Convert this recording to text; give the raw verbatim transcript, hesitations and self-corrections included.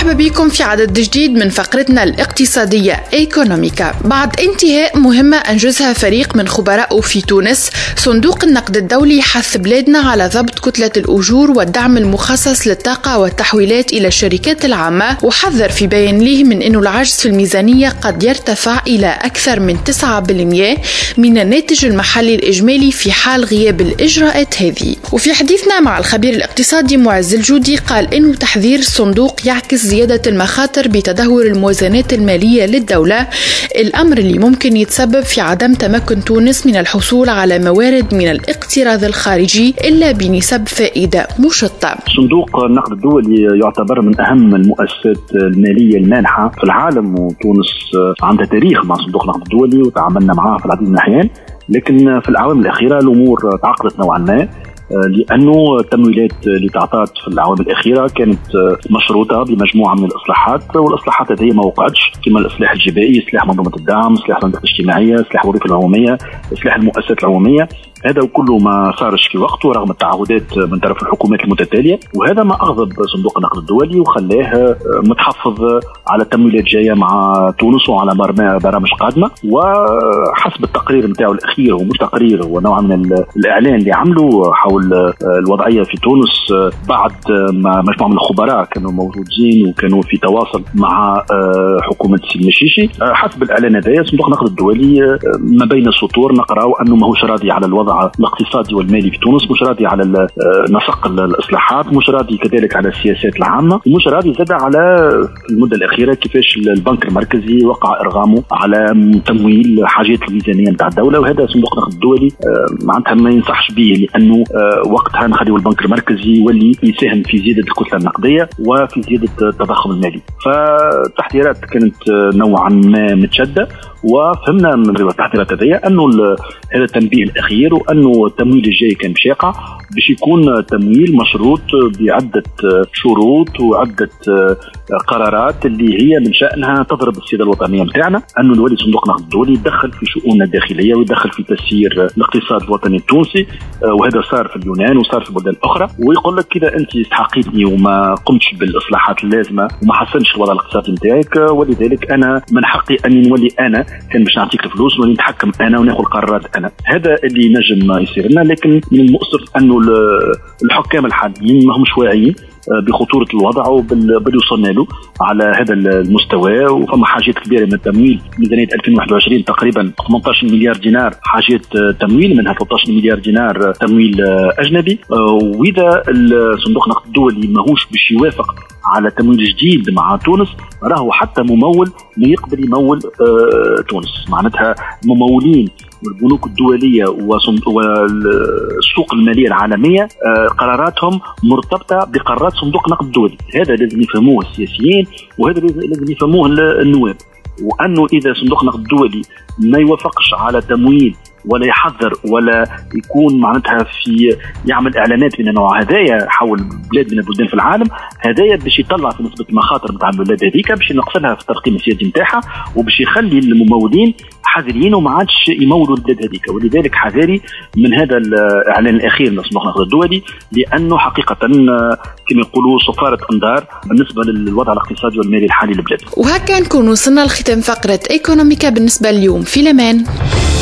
مرحبا بكم في عدد جديد من فقرتنا الاقتصادية إيكونوميكا. بعد انتهاء مهمة أنجزها فريق من خبراء في تونس، صندوق النقد الدولي حث بلادنا على ضبط كتلة الأجور والدعم المخصص للطاقة والتحويلات إلى الشركات العامة، وحذر في بيان له من أنه العجز في الميزانية قد يرتفع إلى أكثر من تسعة بالمئة من الناتج المحلي الإجمالي في حال غياب الإجراءات هذه. وفي حديثنا مع الخبير الاقتصادي معز الجودي قال إنه تحذير الصندوق يعكس زيادة المخاطر بتدهور الموازنات المالية للدولة، الأمر اللي ممكن يتسبب في عدم تمكن تونس من الحصول على موارد من الاقتراض الخارجي إلا بنسب فائدة مشطة. صندوق النقد الدولي يعتبر من أهم المؤسسات المالية المانحة في العالم، وتونس عندها تاريخ مع صندوق النقد الدولي وتعاملنا معه في العديد من الأحيان، لكن في الأعوام الأخيرة الأمور تعقدت نوعا ما، لأنه التمويلات اللي تعطات في الأعوام الأخيرة كانت مشروطة بمجموعة من الإصلاحات، والإصلاحات هذه ما وقعتش، كما الإصلاح الجبائي، إصلاح منظومة الدعم، إصلاح الأنظمة الاجتماعية، إصلاح الوظيفة العمومية، إصلاح المؤسسات العمومية. هذا كله ما صارش في وقته رغم التعهدات من طرف الحكومات المتتالية، وهذا ما أغضب صندوق النقد الدولي وخلاه متحفظ على التمويلات جاية مع تونس وعلى برامج قادمة. وحسب التقرير نتاعو الأخير، ومش تقرير، هو نوع من الإعلان اللي عمله حول الوضعية في تونس بعد ما مجموعة من الخبراء كانوا موجودين وكانوا في تواصل مع حكومة السيد مشيشي، حسب الإعلان هذا صندوق النقد الدولي ما بين السطور نقرأ أنه ماهوش راضي على الوضع الاقتصادي والمالي في تونس، مش راضي على نسق الإصلاحات، مش راضي كذلك على السياسات العامة، مش راضي زاد على المدة الأخيرة كيفاش البنك المركزي وقع إرغامه على تمويل حاجات الميزانية نتاع الدولة. وهذا صندوق النقد الدولي معناتها ما ينصحش به، لأنه وقتها نخليه البنك المركزي يولي يساهم في زيادة الكتلة النقدية وفي زيادة التضخم المالي. فالتحذيرات كانت نوعا ما متشدة، وفهمنا من التحذيرات هذه أنه هذا التنبيه الأخير، وأنه التمويل الجاي كان باش يقع باش يكون تمويل مشروط بعدة شروط وعدة قرارات اللي هي من شأنها تضرب السيادة الوطنية متاعنا، أنه الولي صندوق النقد الدولي يدخل في شؤوننا الداخلية ويدخل في تسيير الاقتصاد الوطني التونسي. وهذا صار في اليونان وصار في بلدان أخرى، ويقول لك كذا أنت استحقيتني وما قمتش بالإصلاحات اللازمة وما حسنش الوضع الاقتصادي نتاعك، ولذلك أنا من حقي أن نولي أنا كان باش نعطيك الفلوس ونولي نتحكم أنا وناخذ قرارات أنا. هذا اللي نجم يصير لنا، لكن من المؤسف أنه الحكام الحاليين ما همش واعيين بخطورة الوضع وبل يوصلنا له على هذا المستوى. وفما حاجات كبيرة من التمويل، ميزانية ألفين وواحد وعشرين تقريبا ثمانية عشر مليار دينار حاجات تمويل، منها ثلاثة عشر مليار دينار تمويل أجنبي. وإذا الصندوق النقد الدولي ماهوش باش يوافق على تمويل جديد مع تونس، راهو حتى ممول ما يقبل يمول آه تونس. معناتها الممولين والبنوك الدولية والسوق المالية العالمية آه قراراتهم مرتبطة بقرارات صندوق النقد الدولي. هذا لازم يفهموه السياسيين، وهذا لازم يفهموه النواب، وأنه إذا صندوق النقد الدولي ما يوافقش على تمويل ولا يحذر ولا يكون معناتها في يعمل اعلانات من النوع هذايا حول بلاد من البلدان في العالم، هذايا باش يطلع في نسبه المخاطر نتاع البلاد هذيك، باش ينقصها في الترقيم السياسي نتاعها، وباش يخلي الممولين حذرين وما عادش يمولوا البلاد هذيك. ولذلك حذاري من هذا الاعلان الاخير من صندوق النقد الدولي، لانه حقيقه كما يقولوا صفاره انذار بالنسبه للوضع الاقتصادي والمالي الحالي للبلاد. وهكا نكون وصلنا لختام فقره ايكونوميكا بالنسبه اليوم. في الامان.